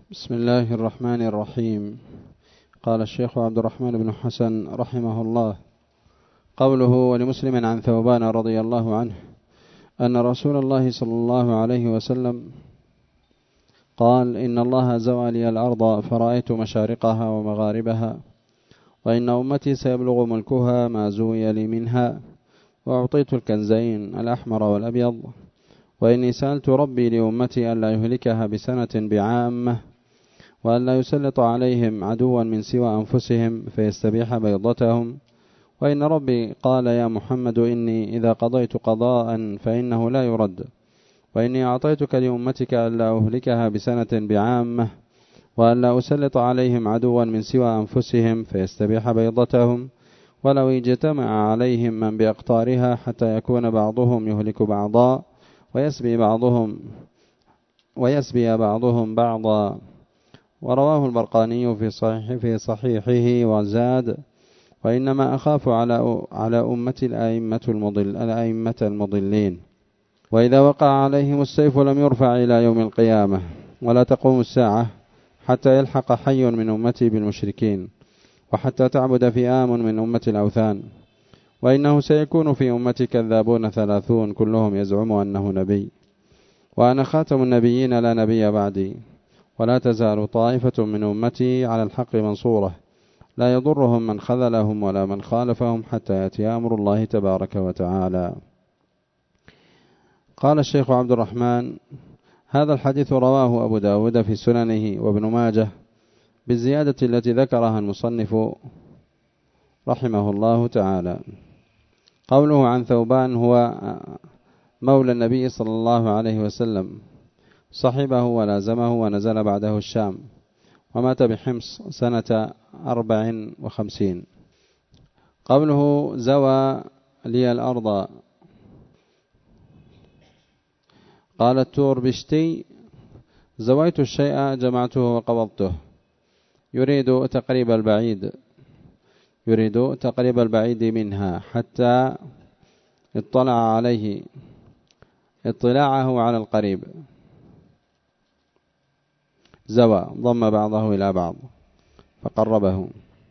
بسم الله الرحمن الرحيم. قال الشيخ عبد الرحمن بن حسن رحمه الله: قوله: ولمسلم عن ثوبان رضي الله عنه أن رسول الله صلى الله عليه وسلم قال: إن الله زوى لي الأرض فرأيت مشارقها ومغاربها، وإن أمتي سيبلغ ملكها ما زوي لي منها، وأعطيت الكنزين الأحمر والأبيض، وإني سألت ربي لأمتي ألا يهلكها بسنة بعامة، وألا يسلط عليهم عدوا من سوى أنفسهم فيستبيح بيضتهم، وإن ربي قال: يا محمد إني إذا قضيت قضاء فإنه لا يرد، وإني أعطيتك لأمتك ألا أهلكها بسنة بعامة، وألا أسلط عليهم عدوا من سوى أنفسهم فيستبيح بيضتهم، ولو اجتمع عليهم من بأقطارها حتى يكون بعضهم يهلك بعضا ويسبي بعضهم بعضا. ورواه البرقاني في صحيحه وزاد: وإنما أخاف على أمتي الأئمة المضلين، وإذا وقع عليهم السيف لم يرفع إلى يوم القيامة، ولا تقوم الساعة حتى يلحق حي من أمتي بالمشركين، وحتى تعبد فئام من أمة الأوثان، وإنه سيكون في أمتي كذابون 30 كلهم يزعم أنه نبي، وأنا خاتم النبيين لا نبي بعدي، ولا تزال طائفة من أمتي على الحق منصورة، لا يضرهم من خذلهم ولا من خالفهم حتى يأتي أمر الله تبارك وتعالى. قال الشيخ عبد الرحمن: هذا الحديث رواه أبو داود في سننه وابن ماجه بالزيادة التي ذكرها المصنف رحمه الله تعالى. قوله عن ثوبان هو مولى النبي صلى الله عليه وسلم، صحبه ولازمه ونزل بعده الشام، ومات بحمص سنة 54. قوله زوى لي الأرض، قال التوربشتي: زويت الشيء جمعته وقبضته، يريد تقريب البعيد منها حتى اطلع عليه اطلاعه على القريب. زوى ضم بعضه إلى بعض فقربه،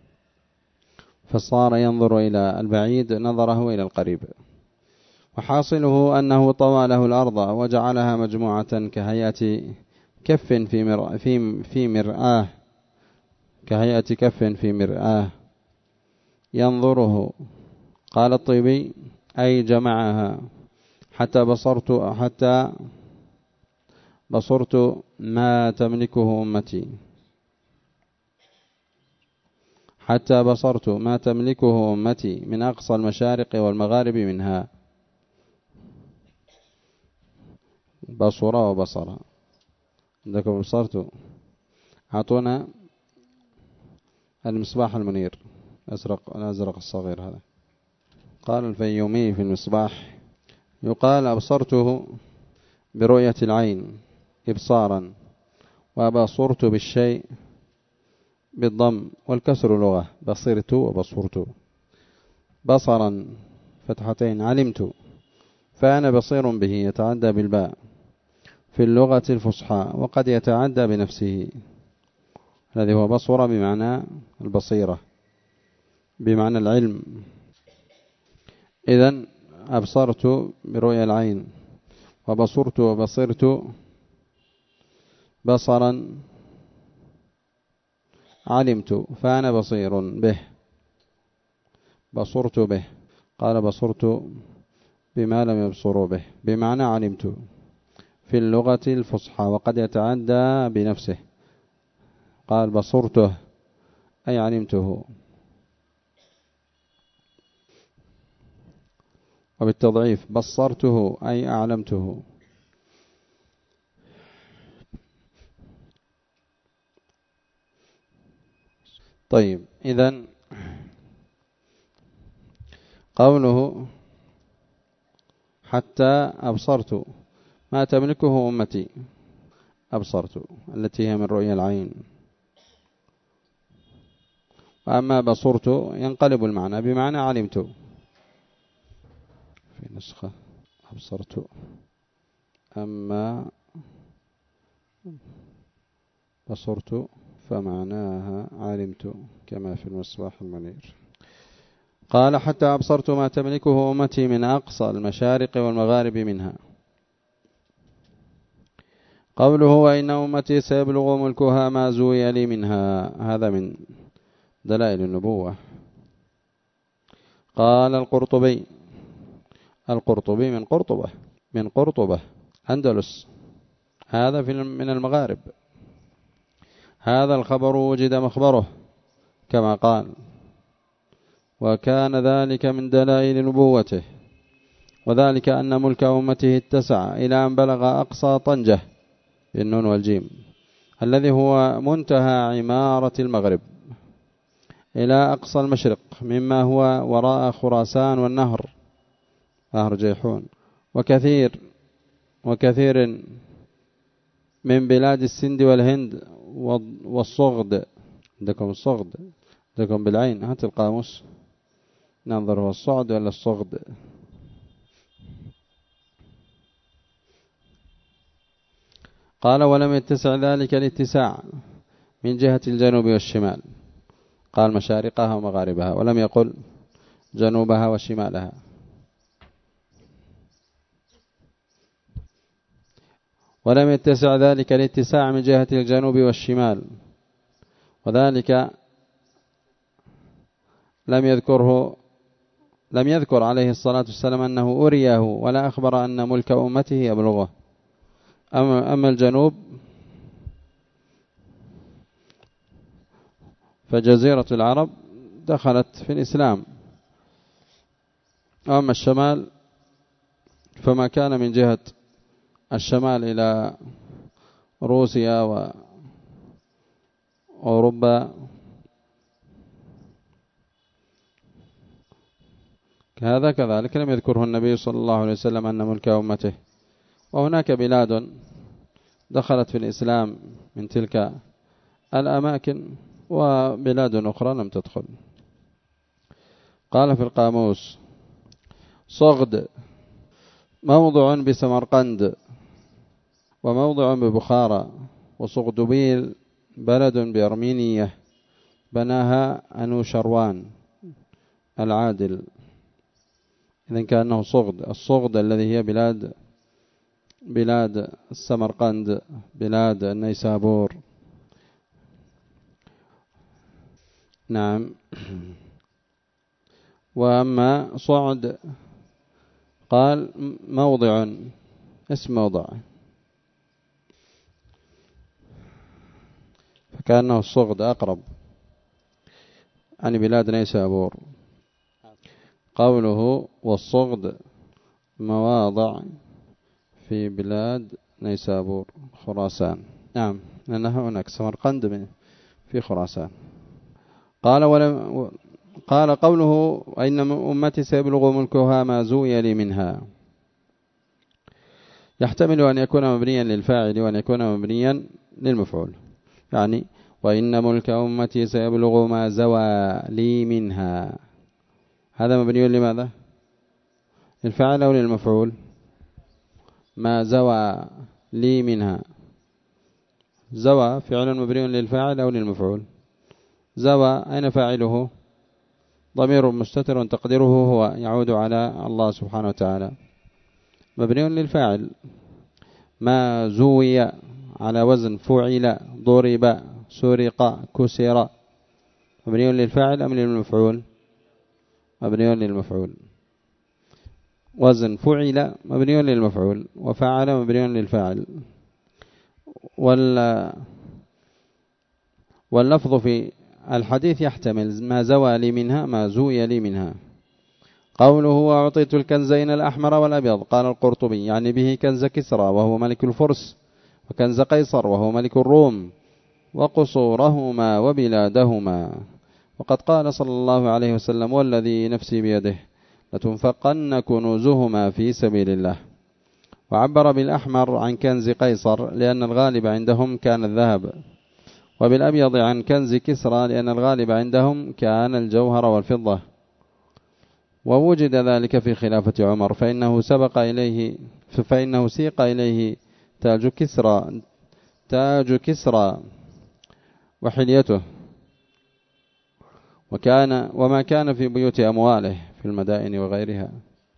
فصار ينظر إلى البعيد نظره إلى القريب. وحاصله أنه طوى له الأرض وجعلها مجموعة كهيئة كف في مرآه ينظره. قال الطيبي: أي جمعها حتى بصرت ما تملكه أمتي من أقصى المشارق والمغارب منها. بصر وبصر عندك بصرت. أعطونا المصباح المنير الأزرق الصغير هذا. قال الفيومي في المصباح: يقال أبصرته برؤية العين إبصارا، وأبصرت بالشيء بالضم والكسر لغة، بصرت وبصرت. بصرا فتحتين علمت، فأنا بصير به يتعدى بالباء في اللغة الفصحى، وقد يتعدى بنفسه، الذي هو بصر بمعنى البصيرة بمعنى العلم. إذن أبصرت برؤية العين، وبصرت بصرا، علمت فأنا بصير به، بصرت به. قال بصرت بما لم يبصروا به بمعنى علمت في اللغة الفصحى، وقد يتعدى بنفسه. قال بصرته أي علمته، وبالتضعيف بصرته أي أعلمته. طيب، إذن قوله حتى أبصرت ما تملكه أمتي، أبصرت التي هي من رؤية العين. وأما بصرت ينقلب المعنى بمعنى علمت. في نسخة أبصرت، أما بصرت فمعناها علمت كما في المصباح المنير. قال حتى أبصرت ما تملكه أمتي من أقصى المشارق والمغارب منها. قوله وإن أمتي سيبلغ ملكها ما زوي لي منها، هذا من دلائل النبوة. قال القرطبي من قرطبة أندلس، هذا من المغارب. هذا الخبر وجد مخبره كما قال، وكان ذلك من دلائل نبوته، وذلك أن ملك أمته اتسع إلى أن بلغ أقصى طنجة بالنون والجيم الذي هو منتهى عمارة المغرب، إلى أقصى المشرق مما هو وراء خراسان والنهر نهر جيحون، وكثير من بلاد السند والهند والصغد. عندكم الصغد، عندكم بالعين، هات القاموس ننظر هو الصعد ولا الصغد. قال ولم يتسع ذلك الاتساع من جهة الجنوب والشمال، قال مشارقها ومغاربها، ولم يقل جنوبها وشمالها. ولم يتسع ذلك الاتساع من جهة الجنوب والشمال، وذلك لم يذكر عليه الصلاة والسلام أنه أريه، ولا أخبر أن ملك أمته يبلغه. أما الجنوب فجزيرة العرب دخلت في الإسلام، أما الشمال فما كان من جهة الشمال إلى روسيا وأوروبا هذا كذلك لم يذكره النبي صلى الله عليه وسلم أن ملك أمته. وهناك بلاد دخلت في الإسلام من تلك الأماكن، وبلاد أخرى لم تدخل. قال في القاموس صغد موضع بسمرقند، وموضع ببخارى، وصغدبيل بلد بأرمينية بناها أنوشروان العادل. إذن كأنه صغد، الصغد الذي هي بلاد السمرقند، بلاد النيسابور. نعم. وأما صعد قال موضع، اسم موضع، فكأنه الصغد أقرب عن بلاد نيسابور. قوله والصغد مواضع في بلاد نيسابور خراسان. نعم، لأنها هناك سمرقند في خراسان. قال قوله أين أمتي سيبلغ ملكها ما زوي لي منها، يحتمل أن يكون مبنيا للفاعل وأن يكون مبنيا للمفعول. يعني وإن ملك أمتي سيبلغ ما زوى لي منها، هذا مبني لماذا؟ للفاعل أو للمفعول؟ ما زوى لي منها، زوى فعل مبني للفاعل أو للمفعول؟ زوى أين فاعله؟ ضمير مستتر تقديره هو، يعود على الله سبحانه وتعالى، مبني للفاعل. ما زوي على وزن فعل، ضرب، سرق، كسر، مبني للفاعل أم للمفعول؟ مبني للمفعول. وزن فعل مبني للمفعول، وفعل مبني للفاعل. واللفظ في الحديث يحتمل ما زوى لي منها، ما زوي لي منها. قوله وأعطيت الكنزين الأحمر والأبيض، قال القرطبي يعني به كنز كسرى وهو ملك الفرس، وكنز قيصر وهو ملك الروم، وقصورهما وبلادهما. وقد قال صلى الله عليه وسلم والذي نفسي بيده لتنفقن كنوزهما في سبيل الله. وعبر بالأحمر عن كنز قيصر لأن الغالب عندهم كان الذهب، وبالأبيض عن كنز كسرى لأن الغالب عندهم كان الجوهر والفضة. ووجد ذلك في خلافة عمر، فإنه سيق إليه تاج كسرى وحليته، وما كان في بيوت أمواله في المدائن وغيرها،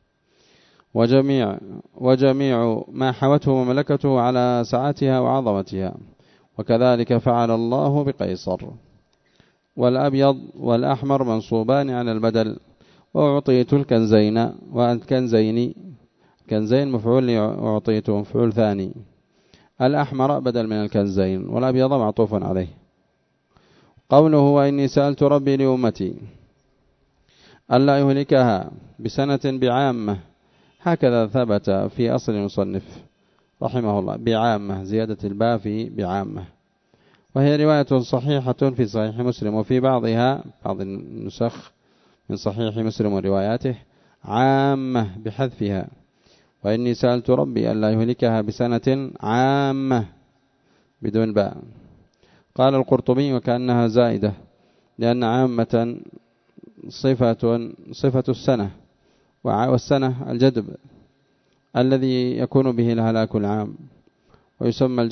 وجميع ما حوته مملكته على سعتها وعظمتها. وكذلك فعل الله بقيصر. والأبيض والأحمر منصوبان على البدل. وأعطيت الكنزين والكنزين، كنزين مفعول أعطيته مفعول ثاني. الأحمر بدل من الكنزين، والأبيض معطوف عليه. قوله وإني سألت ربي لأمتي ألا يهلكها بسنة بعامة، هكذا ثبت في أصل المصنف رحمه الله، بعامة، زيادة الباء في بعامة، وهي رواية صحيحة في صحيح مسلم، وفي بعضها بعض النسخ من صحيح مسلم ورواياته عامة بحذفها، وإني سألت ربي ألا يهلكها بسنة عامة بدون باء. قال القرطبي وكأنها زائدة، لأن عامة صفة السنة، والسنة الجدب الذي يكون به الهلاك العام، ويسمى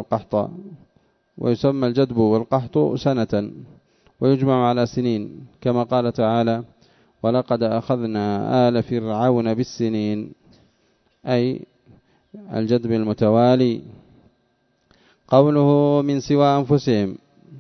الجدب والقحط سنة، ويجمع على سنين، كما قال تعالى ولقد أخذنا آل فرعون بالسنين، أي الجدب المتوالي. قوله من سوى أنفسهم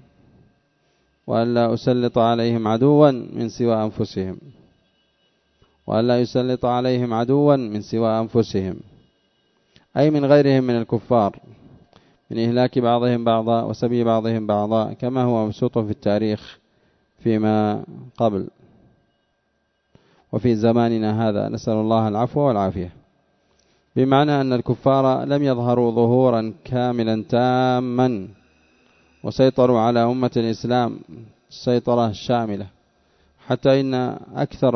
وألا أسلط عليهم عدوا من سوى أنفسهم، وألا يسلط عليهم عدوا من سوى أنفسهم، أي من غيرهم من الكفار، من إهلاك بعضهم بعضا وسبي بعضهم بعضا، كما هو مبسوط في التاريخ فيما قبل وفي زماننا هذا، نسأل الله العفو والعافية. بمعنى أن الكفار لم يظهروا ظهورا كاملا تاما، وسيطروا على أمة الإسلام السيطرة الشاملة، حتى إن أكثر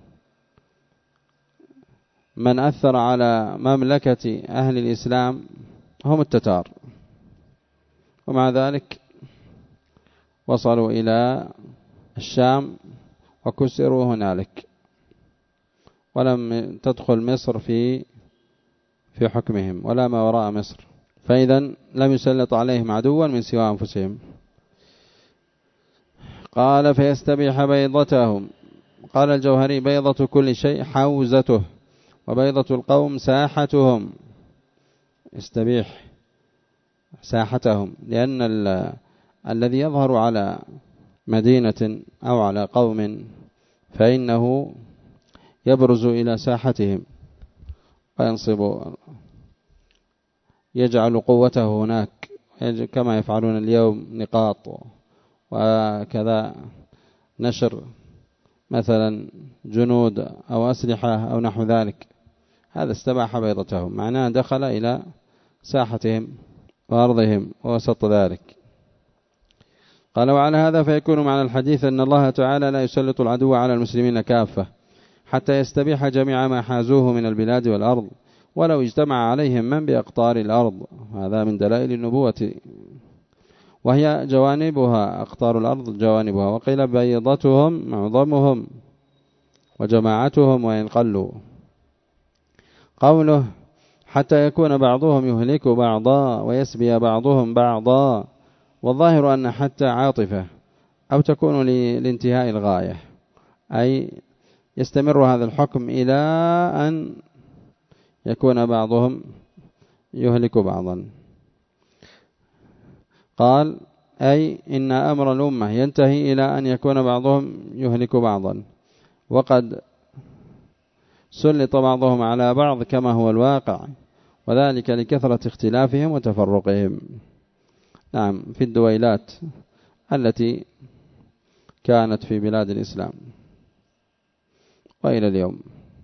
من أثر على مملكة أهل الإسلام هم التتار، ومع ذلك وصلوا إلى الشام وكسروا هنالك، ولم تدخل مصر في حكمهم ولا ما وراء مصر، فإذا لم يسلط عليهم عدوا من سوى أنفسهم. قال فيستبيح بيضتهم. قال الجوهري بيضة كل شيء حوزته، وبيضة القوم ساحتهم، يستبيح ساحتهم، لأن الذي يظهر على مدينة أو على قوم فإنه يبرز إلى ساحتهم يجعل قوته هناك، كما يفعلون اليوم نقاط وكذا، نشر مثلا جنود أو أسلحة أو نحو ذلك، هذا استباح بيضتهم، معناه دخل إلى ساحتهم وأرضهم ووسط ذلك. قال وعلى هذا فيكون معنى الحديث أن الله تعالى لا يسلط العدو على المسلمين كافة حتى يستبيح جميع ما حازوه من البلاد والأرض، ولو اجتمع عليهم من بأقطار الأرض. هذا من دلائل النبوة، وهي جوانبها، أقطار الأرض جوانبها، وقيل بيضتهم معظمهم وجماعتهم وإن قلوا. قوله حتى يكون بعضهم يهلك بعضا ويسبي بعضهم بعضا، والظاهر أن حتى عاطفة أو تكون لانتهاء الغاية، أي يستمر هذا الحكم إلى أن يكون بعضهم يهلك بعضا. قال أي إن أمر الأمة ينتهي إلى أن يكون بعضهم يهلك بعضا، وقد سلط بعضهم على بعض كما هو الواقع، وذلك لكثرة اختلافهم وتفرقهم. نعم، في الدويلات التي كانت في بلاد الإسلام وإلى اليوم.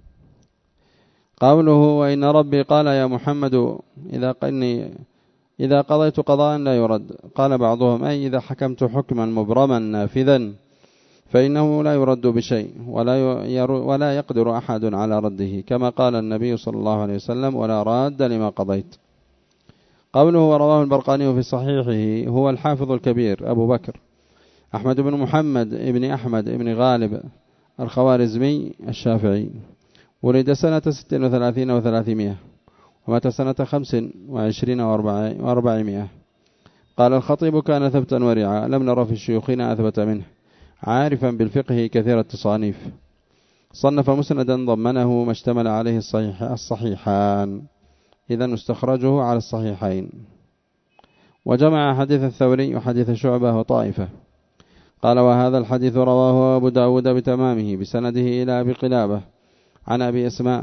قوله وإن ربي قال يا محمد إذا قضيت قضاء لا يرد. قال بعضهم أي إذا حكمت حكما مبرما نافذا فإنه لا يرد بشيء ولا يقدر أحد على رده، كما قال النبي صلى الله عليه وسلم ولا راد لما قضيت. قوله ورواه البرقاني في صحيحه هو الحافظ الكبير أبو بكر أحمد بن محمد ابن أحمد ابن غالب الخوارزمي الشافعي، ولد سنة 36 و300 ومات سنة 25 و400. قال الخطيب كان ثبتا ورعا لم نرى في شيوخنا أثبت منه عارفا بالفقه كثير التصانيف صنف مسندا ضمنه ما اشتمل عليه الصحيحان إذن استخرجه على الصحيحين وجمع حديث الثوري وحديث شعبة وطائفة. قال وهذا الحديث رواه أبو داود بتمامه بسنده إلى أبي قلابة عن أبي أسماء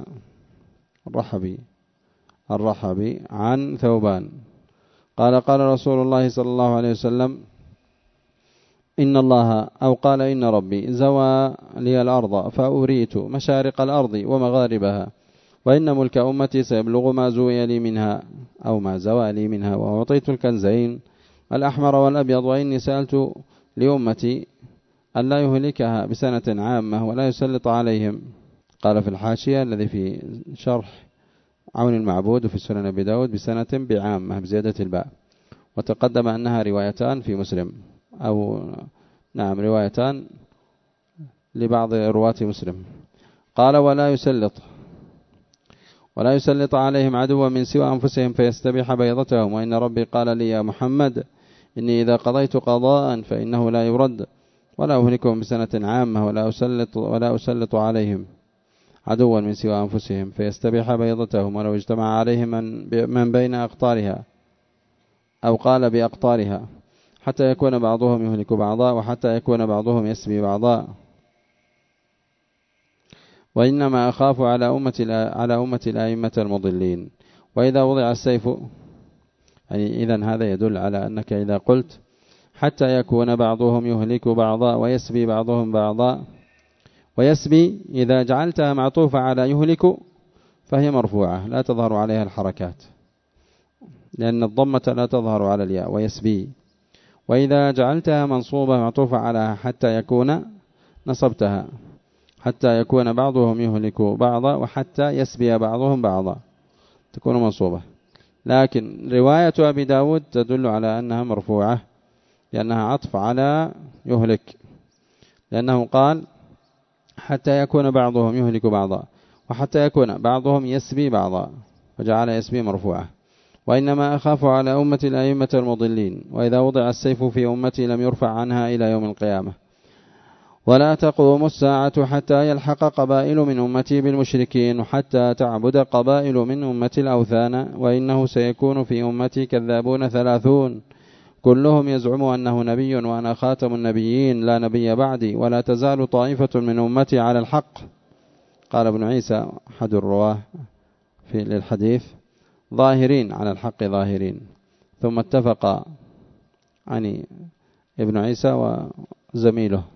الرحبي عن ثوبان قال قال رسول الله صلى الله عليه وسلم إن الله أو قال إن ربي زوى لي الأرض فأريت مشارق الأرض ومغاربها وإن ملك أمتي سيبلغ ما زوي لي منها أو ما زوى لي منها وأعطيت الكنزين الأحمر والأبيض وإني سألت لأمتي أن لا يهلكها بسنة عامة ولا يسلط عليهم. قال في الحاشية الذي في شرح عون المعبود في سنن أبي داود بسنة بعامة بزيادة الباء وتقدم أنها روايتان في مسلم أو نعم روايتان لبعض رواة مسلم. قال ولا يسلط عليهم عدوا من سوى أنفسهم فيستبيح بيضتهم وإن ربي قال لي يا محمد إني إذا قضيت قضاء فإنه لا يرد ولا أهلكهم بسنة عامة ولا أسلط عليهم عدوا من سوى أنفسهم فيستبيح بيضتهم ولو اجتمع عليهم من بين أقطارها أو قال بأقطارها حتى يكون بعضهم يهلك بعضا وحتى يكون بعضهم يسبي بعضا وإنما أخاف على أمة الأئمة المضلين. وإذا وضع السيف يعني إذن هذا يدل على أنك إذا قلت حتى يكون بعضهم يهلك بعضا ويسبي بعضهم بعضا ويسبي إذا جعلتها معطوفة على يهلك فهي مرفوعة لا تظهر عليها الحركات لأن الضمة لا تظهر على الياء ويسبي. وإذا جعلتها منصوبة معطوفة على حتى يكون نصبتها حتى يكون بعضهم يهلك بعضا وحتى يسبي بعضهم بعضا تكون منصوبة. لكن رواية أبي داود تدل على أنها مرفوعة لأنها عطف على يهلك لأنه قال حتى يكون بعضهم يهلك بعضا وحتى يكون بعضهم يسبي بعضا وجعل يسبي مرفوعة. وإنما أخاف على أمة الأئمة المضلين. وإذا وضع السيف في أمتي لم يرفع عنها إلى يوم القيامة ولا تقوم الساعة حتى يلحق قبائل من أمتي بالمشركين وحتى تعبد قبائل من أمتي الأوثان وإنه سيكون في أمتي كذابون 30 كلهم يزعم أنه نبي وأنا خاتم النبيين لا نبي بعدي ولا تزال طائفة من أمتي على الحق. قال ابن عيسى أحد الرواه للحديث ظاهرين على الحق ظاهرين ثم اتفق يعني ابن عيسى وزميله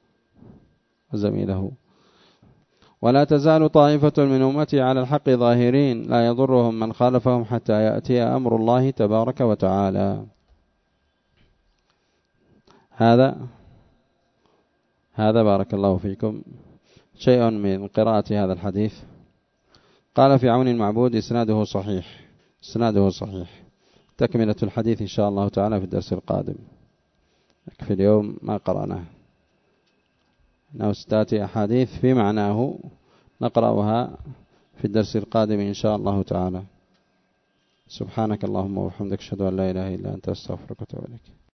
ولا تزال طائفة من أمتي على الحق ظاهرين لا يضرهم من خالفهم حتى يأتي أمر الله تبارك وتعالى. هذا بارك الله فيكم شيء من قراءة هذا الحديث. قال في عون المعبود إسناده صحيح. تكملة الحديث إن شاء الله تعالى في الدرس القادم. في اليوم ما قرأناه إنه ستأتي أحاديث في معناه نقرأها في الدرس القادم إن شاء الله تعالى. سبحانك اللهم وبحمدك أشهد أن لا إله إلا أنت أستغفرك وأتوب إليك.